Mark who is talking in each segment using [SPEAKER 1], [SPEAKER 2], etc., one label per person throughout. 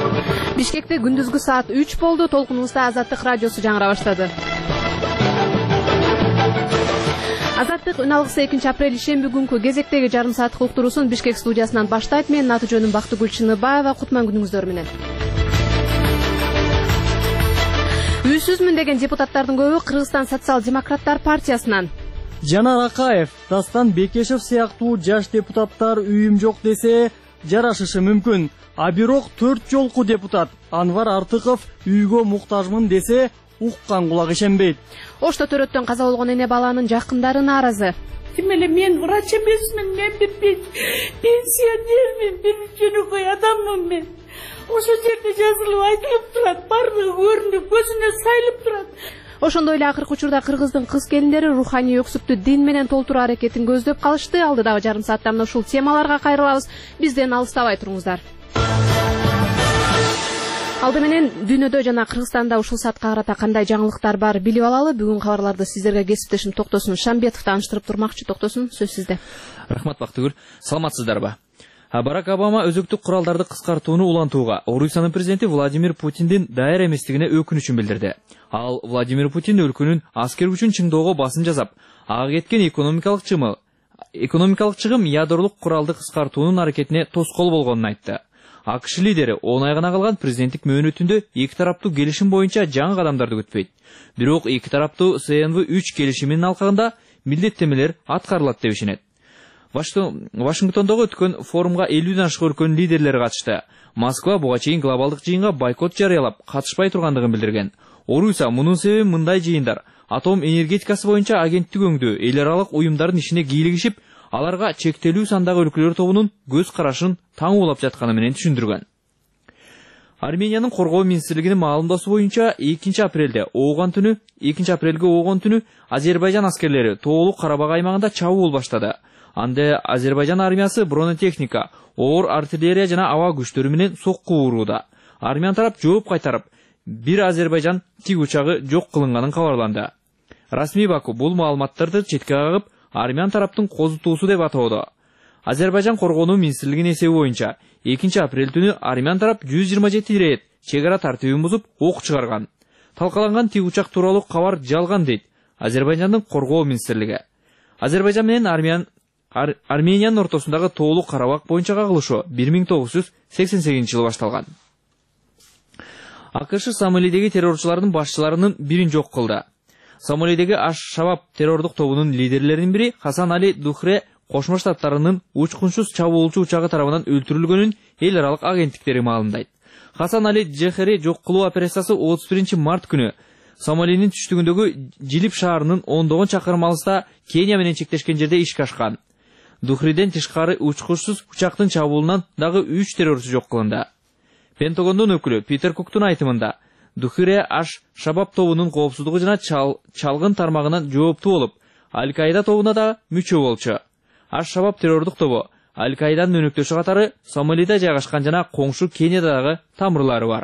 [SPEAKER 1] Бишкекте күндүзгү саат 3 болду. Толкунубузда Азаттык радиосу жаңыра баштады. Азаттык үн алгысы 2 апрель ишемби күнкү кезектеги жарым сааттык уктуруусун Бишкек студиясынан баштайт. Мен аты жөнүм Бактыгүл Чыныбаева. Кутман күнүңүздөр менен. Үйсүзмүн деген депутаттардын көбү Кыргызстан социал-демократтар партиясынан.
[SPEAKER 2] Жанар Акаев, Дастан Бекешев сыяктуу жаш депутаттар үйүм жок десе жарашышы мүмкүн. А бирок 4 жолку депутат Анвар Артыков үйгө муктажмын десе уккан кулак ишенбейт.
[SPEAKER 1] Ошто төрөттөн каза болгон эне баланын жакындары нааразы.
[SPEAKER 3] Тим эле мен врач эмесмин, мен бир пенсионермин, бир жөнөкөй адаммын мен. Ошо жерде жазылып айтылып турат, бардыгы көрүнүп, көзүнө сайылып турат.
[SPEAKER 1] Ошондой эле акыркы учурда Кыргыздын кыз келиндери руханий өксүктү дин менен толтуруу аракетин көздөп калышты. Алдыдагы жарым саатта мына ушул темаларга кайрылабыз. Бизден алыстабай туруңуздар. Алды менен дүйнөдө жана Кыргызстанда ушул саатка карата кандай жаңылыктар бар билип алалы. Бүгүн кабарларды сиздерге кесиптешим Токтосун Шамбетов тааныштырып турмакчы. Токтосун, сөз сизде.
[SPEAKER 4] Рахмат Бактыгүл. Саламатсыздарбы? Барак Обама өзөктүк куралдарды кыскартууну улантууга Орусиянын президенти Владимир Путиндин даяр эместигине өкүнүчүн билдирди. Ал Владимир Путин өлкөнүн аскер күчүн чыңдоого басым жасап, ага кеткен экономикалык чыгым ядролук куралды кыскартуунун аракетине тоскоол болгонун айтты. АКШ лидери 10 ай гана калган президенттик мөөнөтүндө эки тараптуу келишим боюнча жаңы кадамдарды күтпөйт. Бирок эки тараптуу СНВ-3 келишиминин алкагында милдеттемелер аткарылат деп ишенет. Вашингтондогу өткөн форумга 50ден ашык өлкөнүн лидерлери катышты. Москва буга чейин глобалдык жыйынга бойкот жарыялап, катышпай тургандыгын билдирген. Орусия мунун себеби мындай жыйындар атом энергетикасы боюнча агенттик өңдүү эл аралык уюмдардын ишине кийлигишип, аларга чектелүү сандагы өлкөлөр тобунун көз карашын таң улап жатканы менен түшүндүргөн. Армениянын коргоо министрлигинин маалымдоосу боюнча 2 апрелге оогон түнү Азербайжан аскерлери Тоолук Карабак аймагында чабуул баштады. Анда Азербайжан армиясы бронетехника, оор артиллерия жана аба күчтөрү менен сокку ууруда. Армян тарап жооп кайтарып, бир Азербайжан тиг учагы жок кылынганын кабарланды. Расмий Баку бул маалыматтарды четке кагып, армян тараптын козутуусу деп атоодо. Азербайжан коргонуу министрлигинин эсеби боюнча 2 апрель түнү армян тарап 127 рет чек ара тартибин бузуп ок чыгарган. Талкаланган тиг учак тууралуу кабар жалган дейт Азербайжандын коргоо министрлиги. Азербайжан менен Армениянын ортосундагы Тоолук Карабак боюнча кагылышуу 1988-жылы башталган. АКШ Сомалидеги террорчулардын башчыларынын бирин жок кылды. Сомалидеги Аш-Шабаб террордук тобунун лидерлеринин бири Хасан Али Духре Кошмо Штаттарынын учкунчуз чабуулчу учагы тарабынан өлтүрүлгөнүн эл аралык агенттиктери маалымдайт. Хасан Али Джехери жок кылуу операциясы 31 март күнү Сомалинин түштүгүндөгү Джилип шаарынын 10 чакырым алыста Кения менен чектешкен жерде ишке ашкан. Духриден тышкары учкучсуз учактын чабуулунан дагы 3 террорчу жок кылынды. Пентагондун өкүлү Питер Куктун айтымында, Духре Аш-Шабаб тобунун коопсуздугу жана чалгын тармагынан жооптуу болуп, Аль-Каида тобуна да мүчө болчу. Аш-Шабаб террордук тобу Аль-Каиданын өнөктөшү катары Сомалида жайгашкан жана коңшу Кенияда дагы тамырлары бар.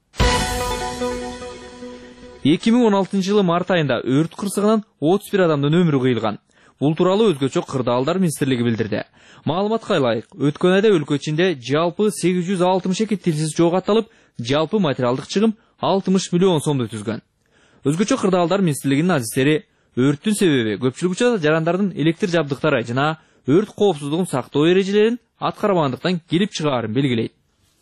[SPEAKER 4] 2016-жылы март айында өрт кырсыгынан 31 адамдын өмүрү кыйылган. Бул тууралуу өзгөчө Кырдаалдар министрлиги билдирди. Маалыматка ылайык, өткөн айда өлкө ичинде жалпы 862 тилсиз жоо катталып, жалпы материалдык чыгым 60 миллион сомду түзгөн. Өзгөчө Кырдаалдар министрлигинин адистери өрттүн себеби көпчүлүк учурда жарандардын электр жабдыктары жана өрт коопсуздугун сактоо эрежелерин аткарбагандыктан келип чыгаарын белгилейт.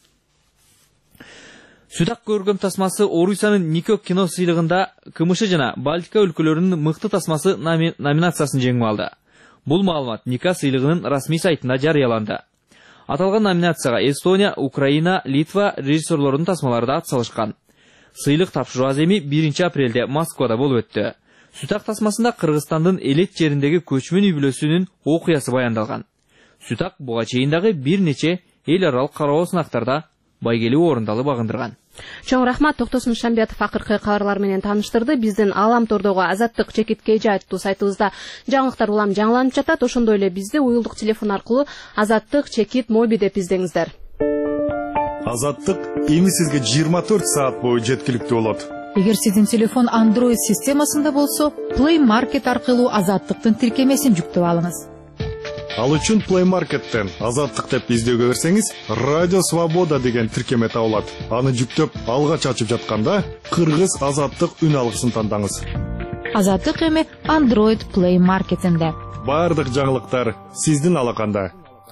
[SPEAKER 4] Сүдак көргөм тасмасы Орусиянын Никок кино сыйлыгында КМШ жана Балтика өлкөлөрүнүн мыкты тасмасы номинациясын жеңип алды. Бул маалымат Ника сыйлыгынын расмий сайтында жарыяланды. Аталган номинацияга Эстония, Украина, Литва режиссерлорунун тасмалары да атсалышкан. Сыйлык тапшыруу аземи 1 апрелде Москвада болуп өттү. Сүтак тасмасында Кыргызстандын Элет жериндеги көчмөн үй бүлөсүнүн окуясы баяндалган. Сүтак буга чейин дагы бир нече эл аралык кароо сынактарда байгелүү орундалып багындырган.
[SPEAKER 1] Чоң рахмат. Токтосун Шамбетов акыркы кабарлар менен тааныштырды. Биздин Аламтордогу Азаттык Чекиткейжи аттуу сайтыбызда жаңылыктар улам жаңыланып жатат. Ошондой эле бизди уюлдук телефон аркылуу Азаттык Чекит Моби деп издеңиздер.
[SPEAKER 5] Азаттык эми сизге 24 саат бою жеткиликтүү болот.
[SPEAKER 6] Эгер сиздин телефон Android системасында болсо, Play Market аркылуу Азаттыктын тиркемесин жүктөп алыңыз.
[SPEAKER 5] Ал үчүн Play Markеттен азаттык деп издөөгө берсеңиз, Радио Свобода деген тиркеме табылат. Аны жүктөп, алгач ачып жатканда кыргыз азаттык үн алгысын тандаңыз.
[SPEAKER 6] Азаттык эми Android Play Marketинде.
[SPEAKER 5] Бардык жаңылыктар сиздин алаканда.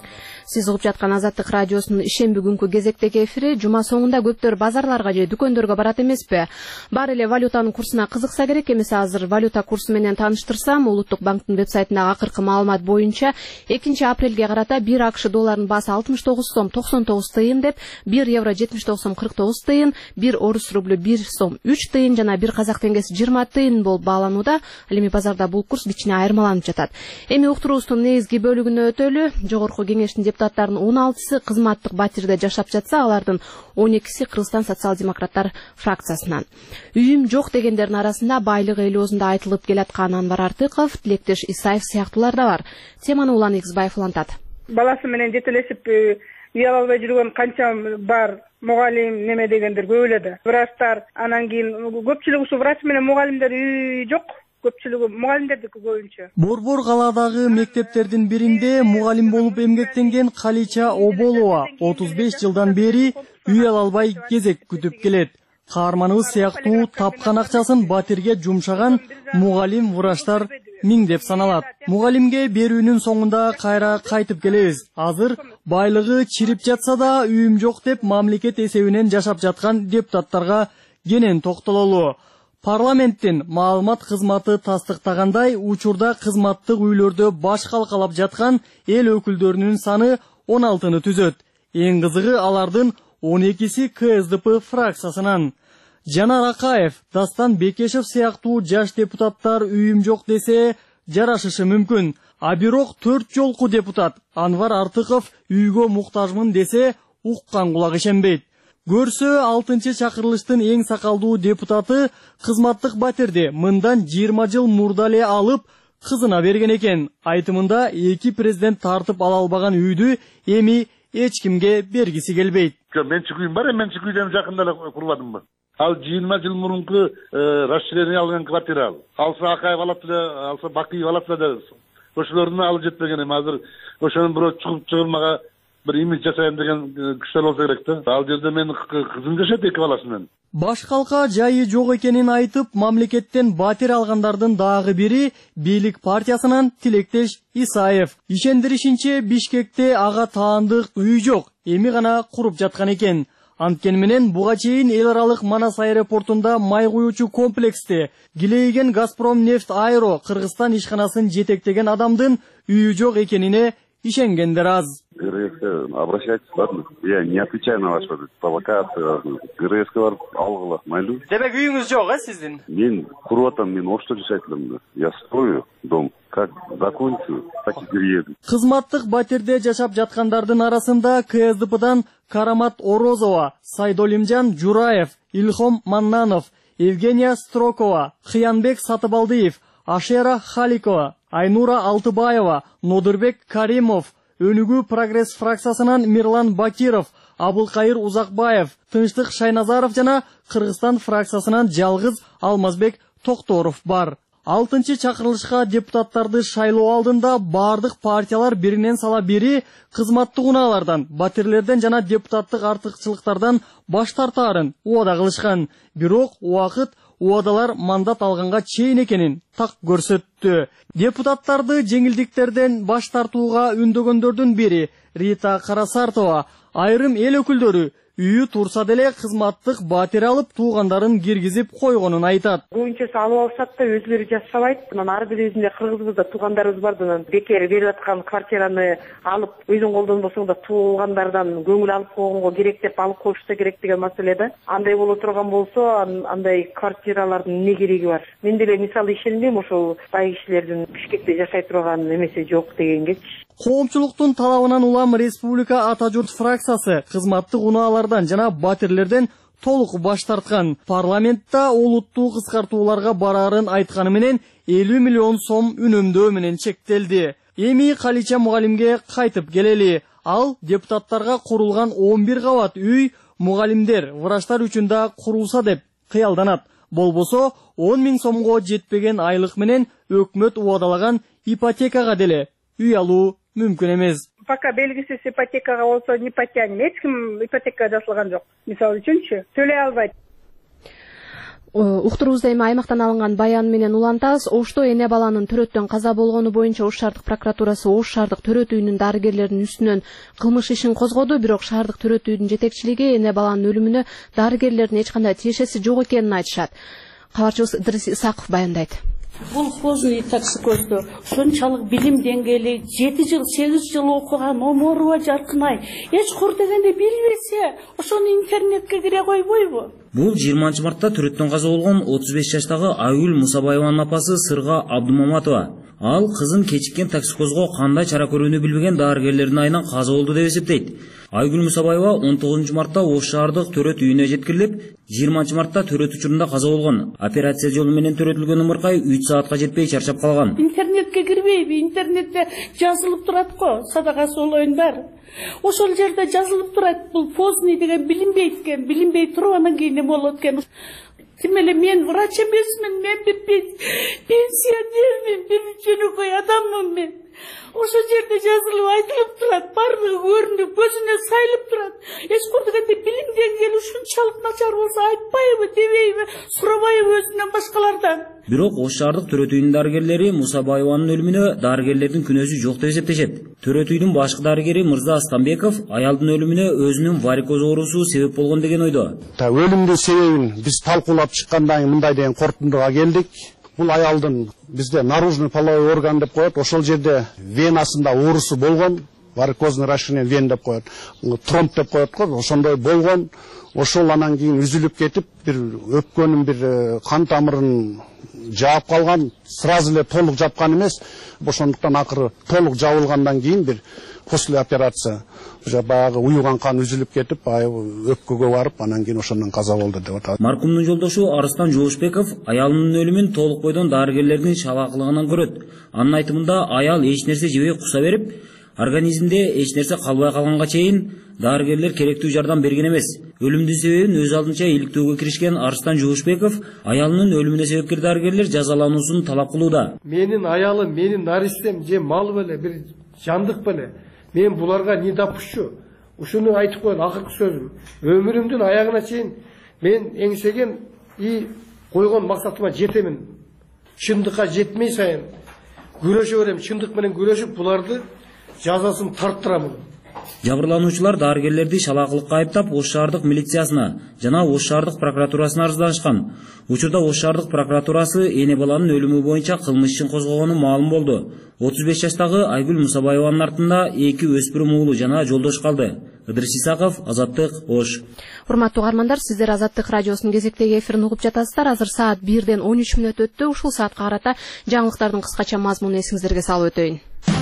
[SPEAKER 1] Сиз угуп жаткан Азаттык радиосунун ишемби күнкү кезектеги эфири. Жума соңунда көптөр базарларга же дүкөндөргө барат эмеспи? Бар эле валютанын курсуна кызыкса керек. Эмесе азыр валюта курсу менен тааныштырсам, Улуттук банктын вебсайтындагы акыркы маалымат боюнча 2 апрелге карата 1 АКШ долларынын баасы 69 сом 99 тыйын деп, 1 евро 79 сом 49 тыйын, 1 орус рублю 1 сом 3 тыйын жана 1 казак теңгеси 20 тыйын болуп бааланууда. Ал эми базарда бул курс кичине айырмаланып жатат. Эми уктуруубуздун негизги бөлүгүнө өтөлү. Жогорку кеңештин депутаттарынын 16-сы кызматтык батирде жашап жатса, алардын 12-си Кыргызстан социал-демократтар фракциясынан. Үйүм жок дегендердин арасында байлык эл оозунда айтылып келаткан Анвар Артыков, Тилектеш Исаев сыяктуулар да бар. Теманы Улан Игизбаев улантат.
[SPEAKER 7] Баласы менен жетелешип үй ала албай жүргөн канча бар мугалим неме дегендер көп эле. Врачтар, анан кийин көпчүлүгү ушу врач менен мугалимдер үй жок. Көпчүлүгү мугалимдердики көбүнчө.
[SPEAKER 2] Борбор калаадагы мектептердин биринде мугалим болуп эмгектенген Калича Оболова 35 жылдан бери үй ала албай кезек күтүп келет. Каарманыбыз сыяктуу тапкан акчасын батирге жумшаган мугалим врачтар миңдеп саналат. Мугалимге берүүнүн соңунда кайра кайтып келебиз. Азыр байлыгы чирип жатса да үйүм жок деп мамлекет эсебинен жашап жаткан депутаттарга кенен токтололу. Парламенттин маалымат кызматы тастыктагандай, учурда кызматтык үйлөрдө баш калкалап жаткан эл өкүлдөрүнүн саны 16-ны түзөт. Эң кызыгы алардын 12-си КСДП фракциясынан. Жанар Акаев, Дастан Бекешев сыяктуу жаш депутаттар үйүм жок десе жарашышы мүмкүн. А бирок 4 жолку депутат Анвар Артыков үйгө муктажмын десе уккан кулак ишенбейт. Көрсө 6-чы чакырылыштын эң сакалдуу депутаты кызматтык батирди мындан 20 жыл мурда эле алып кызына берген экен. Айтымында 2 президент тартып ала албаган үйдү эми эч кимге бергиси келбейт.
[SPEAKER 8] Менчик үйүм бар, менчик үйдөн жакында эле курбадымбы. Ал 20 жыл мурунку расширение алган квартира ал. Алса Акаев алат эле, алса Бакиев алат эле. Ошолордун алып жетпеген эми азыр ошонун бирөө чыгылмага bir imij жасайын деген күчтөр болсо керек да. Ал жерде менин кызым жашайт 2 баласы менен.
[SPEAKER 2] Баш калка жайы жок экенин айтып, мамлекеттен батир алгандардын дагы бири бийлик партиясынан Тилектеш Исаев. Ишендиришинче Бишкекте ага таандык үй жок, эми гана куруп жаткан экен. Анткени менен буга чейин эл аралык Манас аэропортунда май куюучу комплексте килейген Газпром нефть Аэро Кыргызстан ишканасын жетектеген адамдын үйү жок экенине ишенгендер аз.
[SPEAKER 9] Обращайтесь, ладно? Я не отвечаю на вашу провокацию. ГРС-ка алгыла, майлу.
[SPEAKER 2] Демек үйүңүз жок, сиздин?
[SPEAKER 9] Мен курватам, мен ошто жашайтылым. Я строю дом. Как закончу, так и перееду.
[SPEAKER 2] Кызматтык батирде жашап жаткандардын арасында КСДПдан Карамат Орозова, Сайдолимжан Жураев, Илхом Маннанов, Евгения Строкова, Кыянбек Сатыбалдыев, Ашера Халикова, Айнура Алтыбаева, Нодырбек Каримов, Өнүгүү прогресс фракциясынан Мирлан Бакиров, Абылкайыр Узакбаев, Тынчтык Шайназаров жана Кыргызстан фракциясынан жалгыз Алмазбек Токторов бар. 6-чы чакырылышка депутаттарды шайлоо алдында бардык партиялар биринен сала бири кызматтык унаалардан, батирлерден жана депутаттык артыкчылыктардан баш тартаарын уада кылышкан. Бирок убакыт уадалар мандат алганга чейин экенин так көрсөттү. Депутаттарды жеңилдиктерден баш тартууга үндөгөндөрдүн бири Рита Карасартова, айрым эл өкүлдөрү үйү турса деле кызматтык батир алып туугандарын киргизип койгонун айтат.
[SPEAKER 7] Көбүнчөсү алып алышат да өзлөрү жашабайт. Анан ар бирибизде кыргызбызда туугандарыбыз бар да, бекер берип аткан квартираны алып өзүң колдонбосоң да туугандардан көңүл алып койгонго керек деп алып коюш да керек деген маселе да. Андай боло турган болсо, андай квартиралардын эмне кереги бар? Мен деле мисалы ишенбейм ошол бай кишилердин Бишкекте жашай турган эмеси жок дегенге.
[SPEAKER 2] Коомчулуктун талабынан улам Республика Ата журт фракциясы кызматтык унаалардан жана батирлерден толук баш тарткан. Парламентта олуттуу кыскартууларга барарын айтканы менен 50 миллион сом үнөмдөө менен чектелди. Эми Калича мугалимге кайтып келели. Ал депутаттарга курулган 11 кабат үй мугалимдер, врачтар үчүн да курулса деп кыялданат. Болбосо 10 000 сомго жетпеген айлык менен өкмөт убадалаган ипотекага деле үй алуу мүмкүн эмес.
[SPEAKER 10] Пока белгисиз ипотекага болсо не потянем. Эч ким ипотека жасалган жок. Мисалы үчүнчү төлөй албайт.
[SPEAKER 1] Уктурубузда эми аймактан алынган баян менен улантабыз. Ошто эне баланын төрөттөн каза болгону боюнча Ош шаардык прокуратурасы Ош шаардык төрөт үйүнүн дарыгерлеринин үстүнөн кылмыш ишин козгоду, бирок шаардык төрөт үйүнүн жетекчилиги эне баланын өлүмүнө дарыгерлердин эч кандай тиешеси жок экенин айтышат. Кабарчыбыз Идрис Исаков баяндайт.
[SPEAKER 3] Бул козуй токсикозду ушунчалык билим деңгээли 7 жыл 8 жыл окуган оморуба жаркынай эч кур дегенди билбесе ошону интернетке кире койбойбу?
[SPEAKER 11] Бул 20 мартта төрөттөн каза болгон 35 жаштагы Айгүл Мусабаеванын апасы Сырга Абдумаматова. Ал кызын кечиккен токсикозго кандай чара көрүүнү билбеген дарыгерлердин айынан каза болду деп эсептейт. Айгүл Мусабаева 19 мартта Ош шаардык төрөт үйүнө жеткирилип, 20 мартта төрөт учурунда каза болгон. Операция жолу менен төрөтүлгөн ымыркай 3 саатка жетпей чарчап калган.
[SPEAKER 3] Интернетке кирбейби? Интернетте жазылып турат го, садака солоюн бар. Ошол жерде жазылып турат. Бул поздний деген билинбейт экен, билинбей туруп анан кийин эме болот экен. Тим эле мен врач эмесмин, мен бир пенсионермин, бир жөнөкөй адаммын мен. Ошол жерде жазылып айтылып турат, бардыгы көрүнүп, көзүнө сайылып турат. Эч кур дегенде билим деңгээли ушунчалык начар болсо айтпайбы, дебейби, сурабайбы өзүнөн башкалардан.
[SPEAKER 11] Бирок Ош шаардык төрөт үйүнүн дарыгерлери Мусабаеванын өлүмүнө дарыгерлердин күнөөсү жок деп эсептешет. Төрөт үйүнүн башкы дарыгери Мырза Астанбеков аялдын өлүмүнө өзүнүн варикоз оорусу себеп болгон деген ойдо.
[SPEAKER 12] Өлүмдүн себебин биз талкуулап чыккандан кийин мындай деген корутундуга келдик. Бул аялдын бизде наружный половой орган деп коет. Ошол жерде венасында оорусу болгон, варикозный расширение вен деп коет. Тромб деп коет го, ошондой болгон. Ошол анан кийин үзүлүп кетип, бир өпкөнүн бир кан тамырын жаап калган, сразу эле толук жапкан эмес. Ошондуктан акыры толук жабылгандан кийин бир после операция баягы уюган кан үзүлүп кетип, өпкөгө барып, анан кийин ошондон каза болду деп атат.
[SPEAKER 11] Маркумдун жолдошу Арыстан Жоошбеков аялынын өлүмүн толук бойдон дарыгерлердин шалаакылыгынан көрөт. Анын айтымында аял эч нерсе жебей куса берип, организмде эч нерсе калбай калганга чейин дарыгерлер керектүү жардам берген эмес. Өлүмдүн себебин өз алдынча иликтөөгө киришкен Арыстан Жоошбеков аялынын өлүмүнө себепкер дарыгерлер жазалануусун талап кылууда.
[SPEAKER 13] Менин аялым, менин наристем же мал беле, бир жандык беле. Мен буларга не допущу. Ушуну айтып коюн, акыркы сөзүм. Өмүрүмдүн аягына чейин мен эңсеген и койгон максатыма жетемин. Чындыкка жетмей сайын күрөшө берем, чындык менен күрөшүп буларды жазасын тарттырамын.
[SPEAKER 11] Жабырлануучулар дарыгерлерди шалаакылыкка айыптап Ош шаардык милициясына жана Ош шаардык прокуратурасына арызданышкан. Учурда Ош шаардык прокуратурасы эне баланын өлүмү боюнча кылмыш ишин козгогону маалым болду. 35 жаштагы Айгүл Мусабаеванын артында 2 өспүрүм уулу жана жолдош калды. Идрис Исаков, Азаттык, Ош.
[SPEAKER 1] Урматтуу угармандар, сиздер Азаттык радиосунун кезектеги эфирин угуп жатасыздар. Азыр саат 1-ден 13 мүнөт өттү. Ушул саатка карата жаңылыктардын кыскача мазмунун эсиңиздерге салып өтөйүн.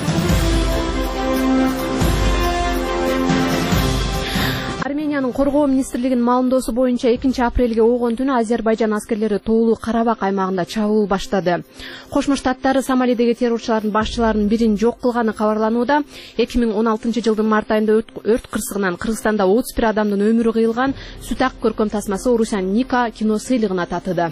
[SPEAKER 1] Армениянын коргоо министрлигинин маалымдоосу боюнча 2-апрелге ойгон түнү Азербайжан аскерлери Тоолуу Карабак аймагында чабуул баштады. Кошмо Штаттары Сомалидеги террорчулардын башчыларынын бирин жок кылганы кабарланууда. 2016-жылдын март айында өрт кырсыгынан Кыргызстанда 31 адамдын өмүрү кыйылган Сүт ак көркөм тасмасы Орусиян Ника кино сыйлыгына татыды.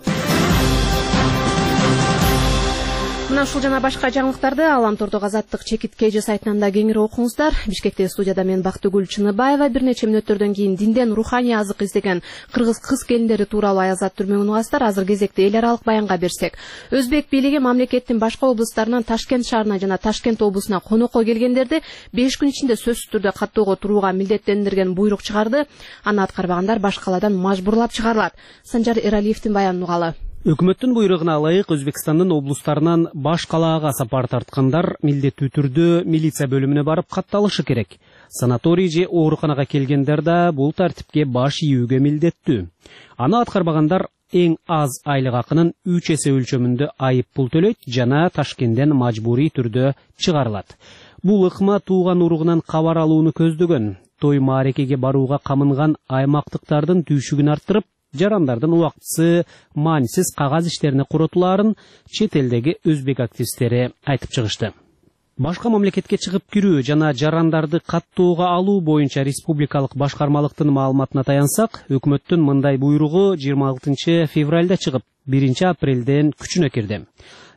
[SPEAKER 1] Мына ушул жана башка жаңылыктарды Аламтордогу Азаттык чекит KG сайтынан да кеңири окуңуздар. Бишкектеги студияда мен Бактыгүл Чыныбаева. Бир нече мүнөттөрдөн кийин динден руханий азык издеген кыргыз кыз келиндери тууралуу аязат түрмөгүн угасыздар. Азыр кезекте эл аралык баянга берсек. Өзбек бийлиги мамлекеттин башка облустарынан Ташкент шаарына жана Ташкент облусуна конокко келгендерди 5 күн ичинде сөзсүз түрдө каттоого турууга милдеттендирген буйрук чыгарды. Аны аткарбагандар башка калаадан мажбурлап чыгарылат. Санжар Эралиевдин баянын угалы.
[SPEAKER 14] Өкмөттүн буйругуна ылайык Өзбекстандын облустарынан баш калаага сапар тарткандар милдеттүү түрдө милиция бөлүмүнө барып катталышы керек. Санаторий же ооруканага келгендер да бул тартипке баш ийүүгө милдеттүү. Аны аткарбагандар эң аз айлык акынын 3 эсе өлчөмүндө айып пул төлөйт жана Ташкенттен мажбурий түрдө чыгарылат. Бул ыкма тууган уругунан кабар алууну көздөгөн. Той маарекеге барууга камынган аймактыктардын түйшүгүн арттырып, жарандардын убактысы маанисиз кагаз иштерине куротулаарын чет элдеги өзбек активисттери айтып чыгышты. Башка мамлекетке чыгып кирүү жана жарандарды каттоого алуу боюнча республикалык башкармалыктын маалыматына таянсак, өкмөттүн мындай буйругу 26 февралда чыгып, 1 апрелден күчүнө кирди.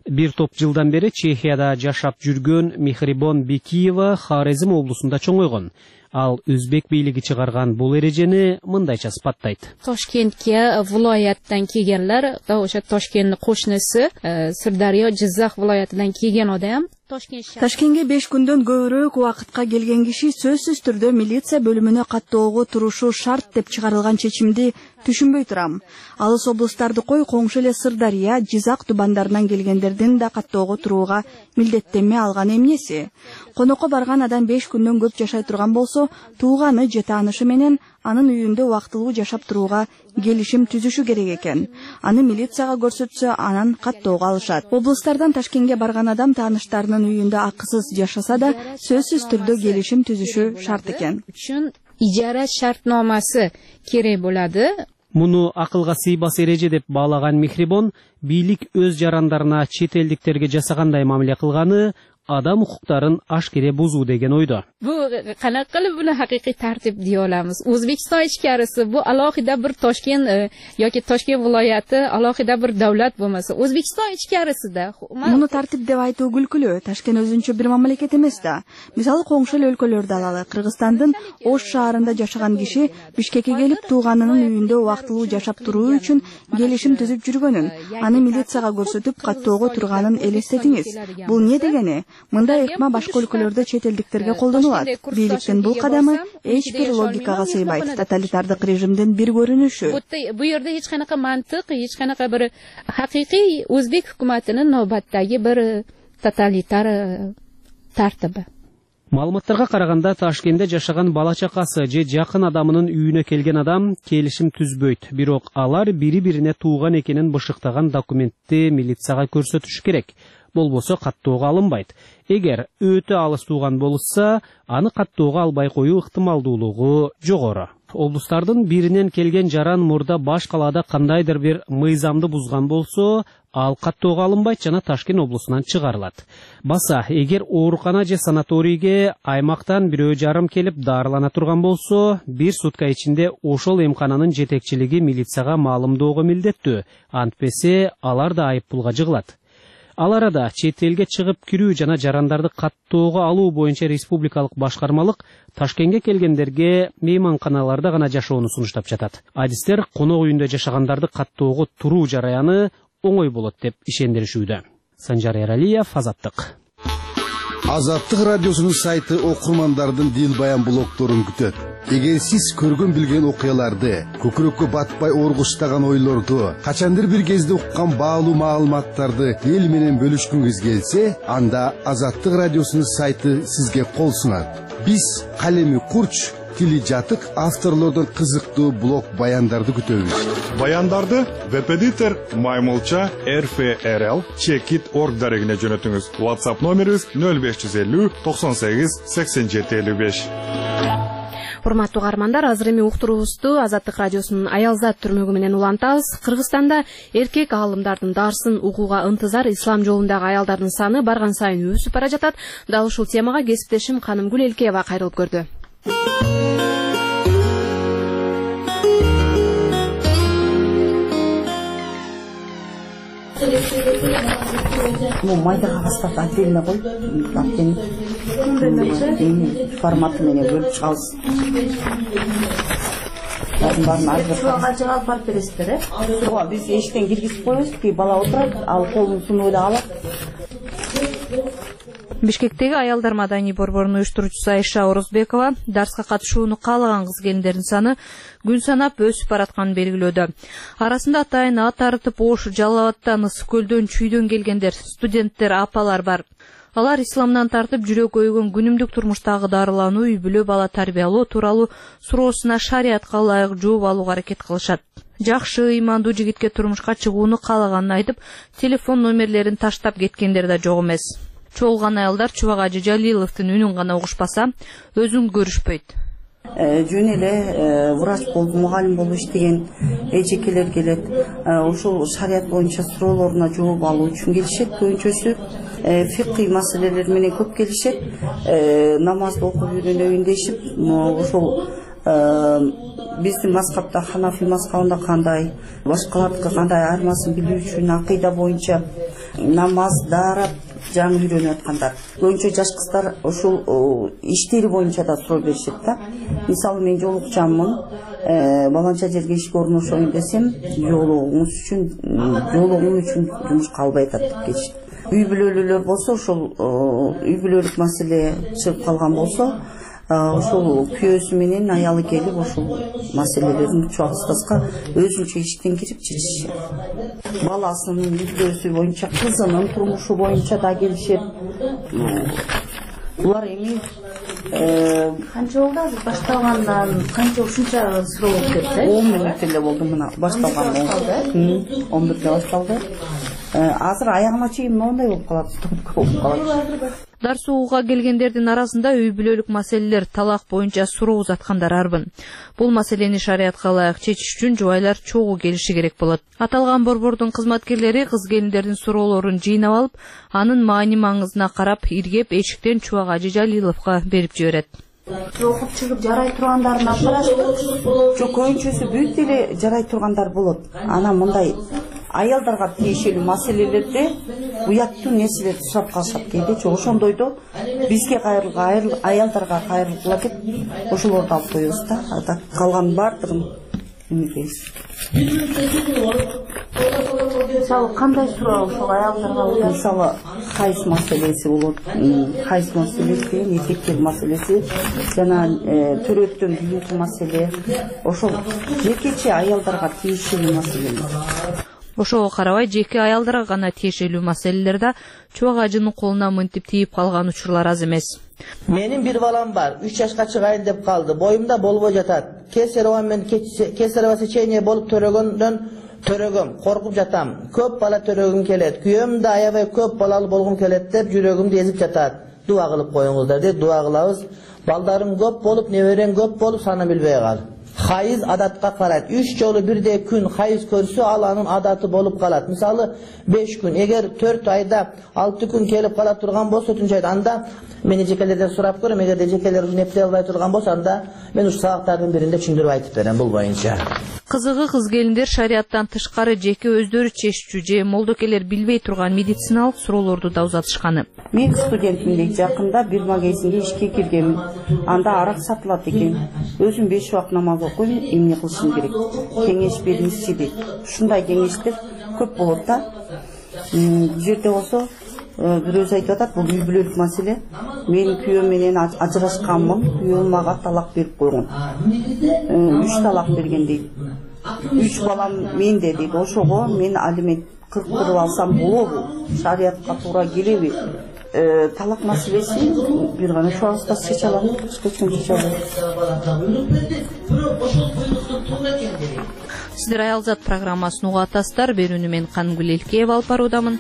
[SPEAKER 14] Бир топ жылдан бери Чехияда жашап жүргөн Мехрибон Бекиева Хорезм облусунда чоңойгон. Ал өзбек бийлиги чыгарган бул эрежени мындайча сыпаттайт.
[SPEAKER 15] Toshkentga viloyatdan kelganlar, o'sha Toshkentning qo'shnisi Sirdaryo, Jizzax viloyatidan kelgan odam
[SPEAKER 16] Ташкентке 5 күндөн көбүрөөк убакытка келген киши сөзсүз түрдө милиция бөлүмүнө каттоого турушу шарт деп чыгарылган чечимди түшүнбөй турам. Алыс облустарды кой, коңшу эле Сырдария, Жизак тубандарынан келгендердин да каттоого турууга милдеттенме алган эмнеси? Конокко барган адам 5 күндөн көп жашай турган болсо, тууганы же таанышы менен анын үйүндө убактылуу жашап турууга келишим түзүшү керек экен. Аны милицияга көрсөтсө, анан каттоого алышат. Облустардан Ташкентке барган адам тааныштарынын үйүндө акысыз жашаса да, сөзсүз түрдө келишим түзүшү шарт экен.
[SPEAKER 15] Үчүн ижара шартномасы керек болот.
[SPEAKER 14] Муну акылга сыйбас эреже деп баалаган Мехрибон, бийлик өз жарандарына чет элдиктерге жасагандай мамиле кылганы адам укуктарын ашкере бузуу деген ойдо.
[SPEAKER 15] Bu qanaqa qilib buni haqiqiy tartib deya olamiz? O'zbekiston ichkarisi bu alohida bir Toshkent yoki Toshkent viloyati alohida bir davlat bo'lmasa, O'zbekiston ichkarisida
[SPEAKER 16] Муну тартип деп айтуу күлкүлүү. Ташкент өзүнчө бир мамлекет эмес да. Мисалы коңшу эле өлкөлөрдү алалы. Кыргызстандын Ош шаарында жашаган киши Бишкекке келип тууганынын үйүндө убактылуу жашап туруу үчүн келишим түзүп жүргөнүн, аны милицияга көрсөтүп каттоого турганын элестетиңиз. Бул эмне дегени? Мындай ыкма башка өлкөлөрдө чет элдиктерге колдонулат. Бийликтин бул кадамы эч бир логикага сыйбайт. Тоталитардык режимдин бир көрүнүшү.
[SPEAKER 15] Bu yerda hech qanaqa mantiq, hech qanaqa bir haqiqiy o'zbek hukumatining navbatdagi bir totalitar tartibi.
[SPEAKER 14] Маалыматтарга караганда, Ташкентте жашаган бала чакасы же жакын адамынын үйүнө келген адам келишим түзбөйт. Бирок алар бири-бирине тууган экенин бышыктаган документти милицияга көрсөтүш керек. Болбосо каттоого алынбайт. Эгер өтө алыс тууган болушса, аны каттоого албай коюу ыктымалдуулугу жогору. Облустардын биринен келген жаран мурда баш калаада кандайдыр бир мыйзамды бузган болсо, ал каттоого алынбайт жана Ташкент облусунан чыгарылат. Баса, эгер оорукана же санаторийге аймактан 1,5 келип дарылана турган болсо, 1 сутка ичинде ошол эмкананын жетекчилиги милицияга маалымдоого милдеттүү. Антпесе алар да айыппулга жыгылат. Ал арада чет элге чыгып кирүү жана жарандарды каттоого алуу боюнча республикалык башкармалык Ташкентке келгендерге мейманканаларда гана жашоону сунуштап жатат. Адистер конок үйүндө жашагандарды каттоого туруу жараяны оңой болот деп ишендиришүүдө. Санжар Эралиев, Азаттык.
[SPEAKER 17] Азаттык радиосунун сайты окурмандардын дил баян блогторун күтөт. Эгер сиз көргөн билген окуяларды, көкүрөккө батпай оргуштаган ойлорду, качандыр бир кезде уккан баалуу маалыматтарды эл менен бөлүшкүңүз келсе, анда Азаттык радиосунун сайты сизге кол сунат. Биз калеми курч, тили жатык авторлордон кызыктуу блог баяндарды күтөбүз.
[SPEAKER 5] Баяндарды веб-эдитор Маймылча RFRL Checkit.org дарегине жөнөтүңүз. WhatsApp номерибиз 0550 98 87 55.
[SPEAKER 1] Урматтуу угармандар, азыр эми уктуруубузду Азаттык радиосунун Аялзат түрмөгү менен улантабыз. Кыргызстанда эркек аалымдардын дарсын угууга ынтызар ислам жолундагы аялдардын саны барган сайын өсүп бара жатат. Дал ушул темага кесиптешим Канымгүл Элкеева кайрылып көрдү.
[SPEAKER 18] Майда кагаздар отдельно кой, форматы менен бөлүп чыгабыз. Барын алып барып бересиздер, э? Биз эшиктен киргизип коебуз, бала отурат, ал колун сунуп эле алат.
[SPEAKER 19] Бишкектеги аялдар маданий борборунун уюштуруучусу Айша Орозбекова дарска катышууну каалаган кыз келиндердин саны күн санап өсүп баратканын белгилөөдө. Арасында атайын ат арытып Ош, Жалал абадтан, Ысык көлдөн, Чүйдөн келгендер, студенттер, апалар бар. Алар исламдан тартып жүрөк өйгөн күнүмдүк турмуштагы дарылануу, үй бүлө, бала тарбиялоо тууралуу суроосуна шариатка ылайык жооп алууга аракет кылышат. Жакшы, ыймандуу жигитке турмушка чыгууну каалаганын айтып, телефон номерлерин таштап кеткендер да жок эмес. Чоолган аялдар Чубагажы Жалиловдун үнүн гана угушпаса, өзүн көрүшпөйт.
[SPEAKER 18] Жөн эле врач болуп, мугалим болуп иштеген эжекелер келет. Ошол шариат боюнча суроолоруна жооп алуу үчүн келишет. Көбүнчөсү фикый маселелер менен көп келишет. Намазды окуп үйрөнөйүн дешип, ошол биздин мазхабта, Ханафи мазхабында кандай, башкалардыкы кандай айырмасын билүү үчүн акыйда боюнча намаз дарап жаңы үйрөнүп аткандар. Көбүнчө жаш кыздар ошол иштери боюнча да суроо беришет да. Мисалы мен жолукчамын, баланча жерге ишке орношоюн десем, жолугуңуз үчүн жумушка албай атат деп кетишет. Үй бүлөлүүлөр болсо, ошол үй бүлөлүк маселе чыгып калган болсо, ошол күйөөсү менен аялы келип ошол маселелерин чогултаска өзүнчө иштен кирип чечишет. Баласынын мүддөсү боюнча, кызынын турмушу боюнча да келишет. Булар эми канча болду азыр башталгандан канча ушунча суроо болуп кетти? 10 мүнөт эле болду мына башталган. 11-де башталды. Азыр аягына чейин моундай болуп калат, болуп калат.
[SPEAKER 19] Дарс угууга келгендердин арасында үй бүлөлүк маселелер, талак боюнча суроо узаткандар арбын. Бул маселени шариятка ылайык чечиш үчүн жубайлар чогуу келиши керек болот. Аталган борбордун кызматкерлери кыз келиндердин суроолорун жыйнап алып, анын маани маңызына карап, иргеп эшиктен Чубагажы Жалиловго берип жиберет.
[SPEAKER 18] Окуп чыгып жарай тургандарын алып карашты. Жок, көбүнчөсү бүт эле жарай тургандар болот. Анан мындай аялдарга тиешелүү маселелерде уяттуу нерселерди сурап калышат кейде. Жок, ошондойдо бизге аялдарга кайрылгыла деп ошолорду алып коебуз да. Ада калган баардыгын эмгейбиз. Мисалы кандай суроо ошол аялдарга? Мисалы хайз маселеси болот. Хайз маселеси деген эркектер маселеси, жана төрөттөн кийинки маселе. Ошол жекече аялдарга тиешелүү маселелер.
[SPEAKER 19] Ошого карабай жеке аялдарга гана тиешелүү маселелерде Чубагажынын колуна мынтип тийип калган учурлар аз эмес.
[SPEAKER 20] Менин бир балам бар, 3 жашка чыгайын деп калды. Боюмда болбой жатат. Кесарево сечение болуп төрөгөм, коркуп жатам. Көп бала төрөгүм келет. Күйөөм да аябай көп балалуу болгум келет деп жүрөгүмдү эзип жатат. Дуа кылып коюңуздар деп дуа кылабыз. Балдарым көп болуп, неберең көп болуп, санын билбей кал. Хайыз адатка карайт. 3 жолу бирдей күн хайыз көрсө, ал анын адаты болуп калат. Мисалы 5 күн, эгер 4 айда 6 күн келип кала турган болсо, түнчө айда анда мен жекелерден сурап көрөм. Эгерде жекелер нептей албай турган болсо, анда мен ушу сабактардын биринде түшүндүрүп айтып берем бул боюнча.
[SPEAKER 19] Кызыгы кыз келиндер шарияттан тышкары жеке өздөрү чечүүчү же молдокелер билбей турган медициналык суроолорду да узатышканы.
[SPEAKER 18] Мен студентмин, жакында бир магазинге ишке киргенмин. Анда арак сатылат экен. Өзүм 5 убак намаз окуйм, эмне кылышым керек? Кеңеш бериңизчи дейт. Ушундай кеңештер көп болот да. Бул жерде болсо бирөөсү айтып атат, бул үй бүлөлүк маселе. Мен күйөөм менен ажырашканмын, күйөөм мага талак берип койгон. 3 талак берген дейт. 3 балам менде дейт. Ошого мен алимент кырктырып алсам болобу? Шариятка туура келеби? Талак маселеси бир гана чуагызда чече алам, чече алам.
[SPEAKER 19] Сиздер Аялзат программасын угуп атасыздар. Берүүнү мен Канымгүл Элкеева алып баруудамын.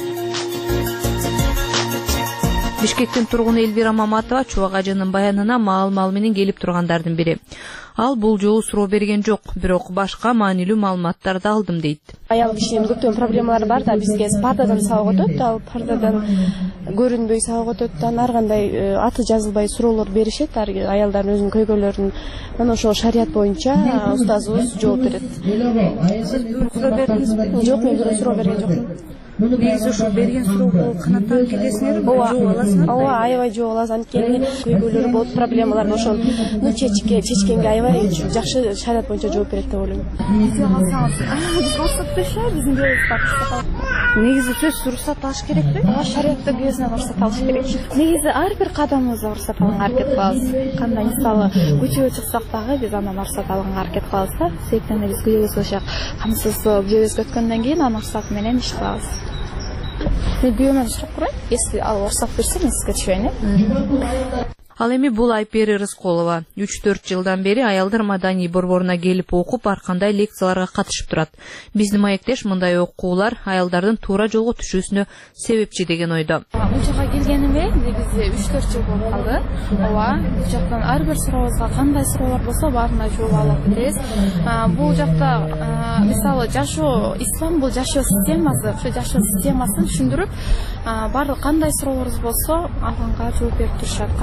[SPEAKER 19] Бишкектин тургуну Элвира Маматова Чубагажынын баянына маал менен келип тургандардын бири. Ал бул жолу суроо берген жок, бирок башка маанилүү маалыматтарды алдым дейт.
[SPEAKER 21] Аял кишинин көптөгөн проблемалары бар да, бизге пардадан сабак өтөт, ал пардадан көрүнбөй сабак өтөт, ар кандай аты жазылбай суроолор беришет, аялдардын өзүнүн көйгөйлөрүн. Мына ошол шарият боюнча устазыбыз жооп берет. Суроо бердиңизби? Жок, мен бирөө суроо берген жокмун. Негизи ушул берген суроого канаттанып кетесиңерби? Жооп аласыңарбы? Ооба, аябай жооп алабыз. Анткени көйгөйлөрү болот, проблемалар ошол чечкенге аябай жакшы шарият боюнча жооп берет деп ойлойм. Биз WhatsApp биздин жообубуз бар. Негизи сөзсүз уруксат алыш керекпи? Ооба, шариятта биосуна уруксат алыш керек. Негизи ар бир кадамыбызда уруксат алганга аракет кылабыз. Кандай мисалы көчөгө чыксак дагы биз андан уруксат алганга аракет кылабыз да. Себептен биз күйөөбүзгө ошо камсыз күйөөбүзгө өткөндөн кийин анын уруксаты менен иш кылабыз. Мен бүйөөмөн сурап көрөйүн. Если ал уруксат берсе, мен сизге түшөйүн.
[SPEAKER 19] Ал эми бул Айпери Рыскулова 3-4 жылдан бери аялдар маданий борборуна келип окуп, ар кандай лекцияларга катышып турат. Биздин маектеш мындай окуулар аялдардын туура жолго түшүүсүнө себепчи деген ойдо.
[SPEAKER 21] Бул жака келгениме негизи 3-4 жыл болуп калды. Ооба, бул жактан ар бир сурообузга кандай суроолор болсо баарына жооп алып кетебиз. Бул жакта мисалы жашоо, ислам бул жашоо системасы, ошо жашоо системасын түшүндүрүп, баардык кандай суроолорубуз болсо алганга жооп берип турушат, канааттанбай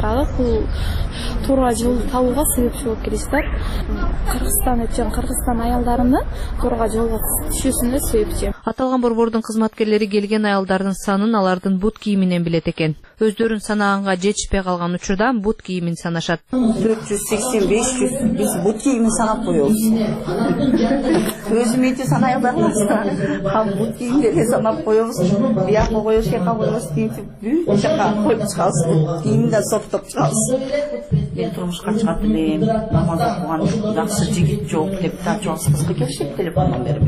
[SPEAKER 21] ырдагы бул туура жол табууга себепчи болуп келесиздер. Кыргызстан аялдарынын туура жолго түшүүсүнө себепчи.
[SPEAKER 19] Аталган борбордун кызматкерлери келген аялдардын санын алардын бут кийиминен билет экен. Өздөрүн санаганга жетишпей калган учурда бут кийимин санашат.
[SPEAKER 18] 480-500 биз бут кийимин санап коебуз. Өзүм эти санай албайм. Бут кийимдерди санап коебуз. Бияка коебуз, жака коебуз, тинтип бүт жака коюп чыгабыз. Кийимди соктоп чыгабыз. Мен турмушка чыгат элем, намаз окуган жакшы жигит жок деп чоң кызга келишет телефондон берип.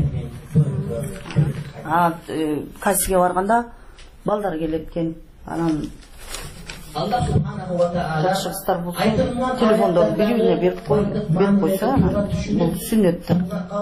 [SPEAKER 18] Кассиге барганда балдар келет экен. Анан жакшы кыздар бул телефондон бири-бирине берип койсо, бул сүннөттүр.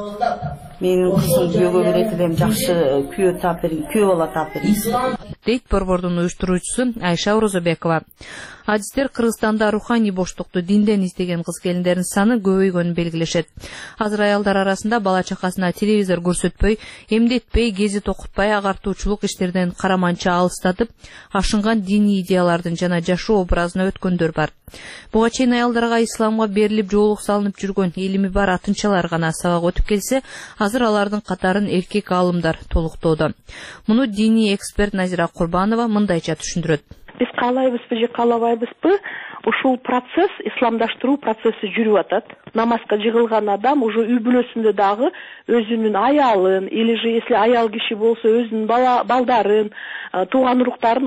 [SPEAKER 18] Менин кызым күйөөгө берет элем, жакшы күйөө таап бериң, күйөө бала таап бериң.
[SPEAKER 19] Дейт борбордун уюштуруучусу Айша Орозобекова. Адистер Кыргызстанда руханий боштукту динден издеген кыз-келиндердин саны көбөйгөнүн белгилешет. Азыр аялдар арасында бала чакасына телевизор көрсөтпөй, эмдетпей, гезит окутпай, агартуучулук иштерден караманча алыстатып, ашынган диний идеялардын жана жашоо образына өткөндөр бар. Буга чейин аялдарга исламга берилип жоолук салынып жүргөн илими бар атынчалар гана сабак өтүп келсе, азыр алардын катарын эркек аалымдар толуктоодо. Муну диний эксперт Назира Курбанова мындайча түшүндүрөт.
[SPEAKER 4] Биз каалайбызбы же каалабайбызбы, ушул процесс, исламдаштыруу процесси жүрүп атат. Намазга жыгылган адам уже үй бүлөсүндө дагы өзүнүн аялын, или же если аял киши болсо өзүнүн балдарын, тууган уруктарын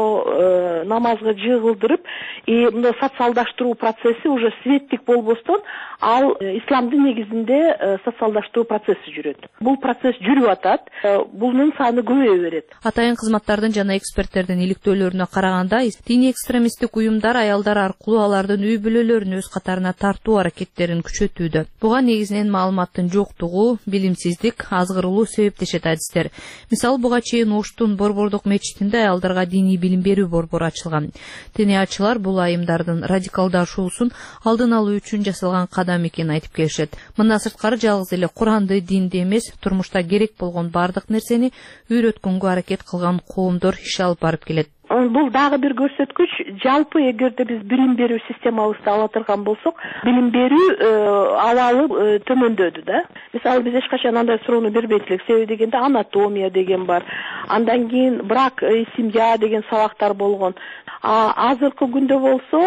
[SPEAKER 4] ошо намазга жыгылдырып, мындай социалдаштыруу процесси уже светтик болбостон, ал исламдын негизинде социалдаштыруу процесси жүрөт. Бул процесс жүрүп атат, бунун саны көбөйө берет.
[SPEAKER 19] Атайын кызматтардын жана эксперттердин иликтөөлөрүнө караганда, диний экстремисттик уюмдар аялдар аркылуу алардын үй бүлөлөрүн өз катарына тартуу аракеттерин күчөтүүдө. Буга негизинен маалыматтын жоктугу, билимсиздик, азгырылуу себептешет адистер. Мисалы, буга чейин Оштун борбордук мечитинде аялдарга диний билим берүү борбору ачылган. Тениячылар бул айымдардын радикалдашуусун алдын алуу үчүн жасалган кадам экенин айтып келишет. Мындан сырткары жалгыз эле Куранды, динди эмес, турмушта керек болгон бардык нерсени үйрөткөнгө аракет кылган коомдор иш алып барып келет.
[SPEAKER 4] Бул дагы бир көрсөткүч. Жалпы эгерде биз билим берүү системабызды ала турган болсок, билим берүү абалы төмөндөдү да. Мисалы, биз эч качан андай суроону бербейт элек. Себеби дегенде анатомия деген бар. Андан кийин брак и семья деген сабактар болгон. Азыркы күндө болсо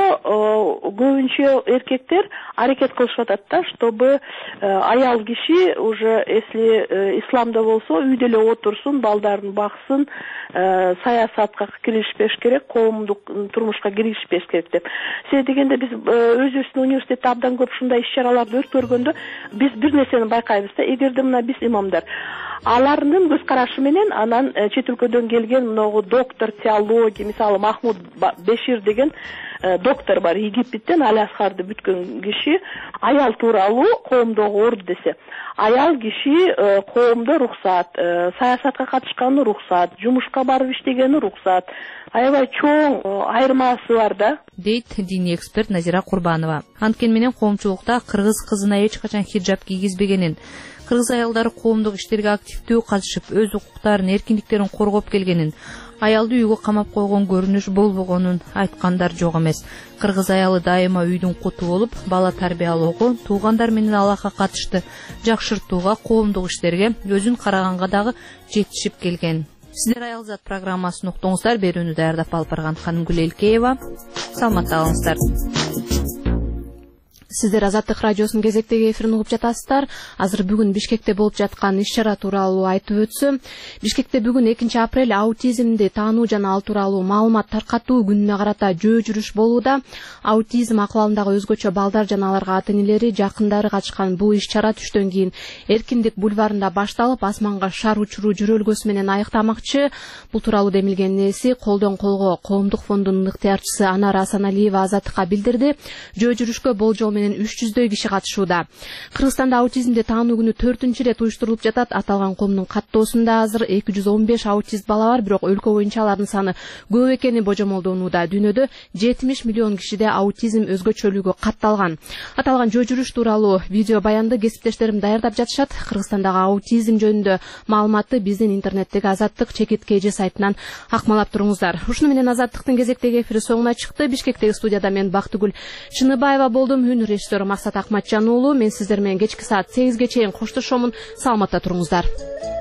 [SPEAKER 4] көбүнчө эркектер аракет кылышып атат да, чтобы аял киши уже если исламда болсо үйдө эле отурсун, балдарын баксын, саясатка киришпеш керек, коомдук турмушка киришпеш керек деп. Себеби дегенде биз өзүбүздүн университетте абдан көп ушундай иш-чараларды өткөргөндө биз бир нерсени байкайбыз да, эгерде мына биз имамдар алардын көз карашы менен анан чет өлкөдөн келген многу доктор теология, мисалы Махмуд Бешир деген доктор бар, Египеттен Аль-Асхарды бүткөн киши, аял тууралуу коомдогу орду десе, аял киши коомдо рухсат, саясатка катышканы рухсат, жумушка барып иштегени рухсат, аябай чоң айырмасы бар да,
[SPEAKER 19] дейт диний эксперт Назира Курбанова. Анткени менен коомчулукта кыргыз кызына эч качан хиджаб кийгизбегенин, кыргыз аялдары коомдук иштерге активдүү катышып, өз укуктарын, эркиндиктерин коргоп келгенин, аялды үйгө камап койгон көрүнүш болбогонун айткандар жок эмес. Кыргыз аялы дайыма үйдүн куту болуп, бала тарбиялоого, туугандар менен алакка катышты жакшыртууга, коомдук иштерге, өзүн караганга дагы жетишип келген. Сиздер Аял Зат программасын уктуңуздар. Берүүнү даярдап алып барган Канымгүл Элкеева. Саламатта калыңыздар.
[SPEAKER 1] Сиздер Азаттык радиосунун кезектеги эфирин угуп жатасыздар. Азыр бүгүн Бишкекте болуп жаткан иш-чара тууралуу айтып өтсөм, Бишкекте бүгүн 2-апрель аутизмди таануу жана ал тууралуу маалымат таркатуу күнүнө карата жөө жүрүш болууда. Аутизм акыбалындагы өзгөчө балдар жана аларга ата-энелери, жакындары катышкан бул иш-чара түштөн кийин Эркиндик бульварында башталып, асманга шар учуруу жөрөлгөсү менен аяктамакчы. Бул тууралуу демилген нерси Колдон колго коомдук фондунун ыктыярчысы Анара Асаналиева Азаттыкка билдирди. Жөө жүрүшкө болжол менен 300дөй киши катышууда. Кыргызстанда аутизмди таануу күнү 4-чү ирет уюштурулуп жатат. Аталган коомдун каттоосунда азыр 215 аутист бала бар, бирок өлкө боюнча алардын саны көп экени божомолдонууда. Дүйнөдө 70 миллион кишиде аутизм өзгөчөлүгү катталган. Аталган жөө жүрүш тууралуу видео баянды кесиптештерим даярдап жатышат. Кыргызстандагы аутизм жөнүндө маалыматты биздин интернеттеги Азаттык чекит KG сайтынан акмалап туруңуздар. Ушуну менен Азаттыктын кезектеги эфири соңуна чыкты. Бишкектеги студияда мен Бактыгүл Чыныбаева болдум. Үн режиссеру Максат Акматжан уулу. Мен сиздер менен кечки саат 8ге чейин коштошомун. Саламатта туруңуздар.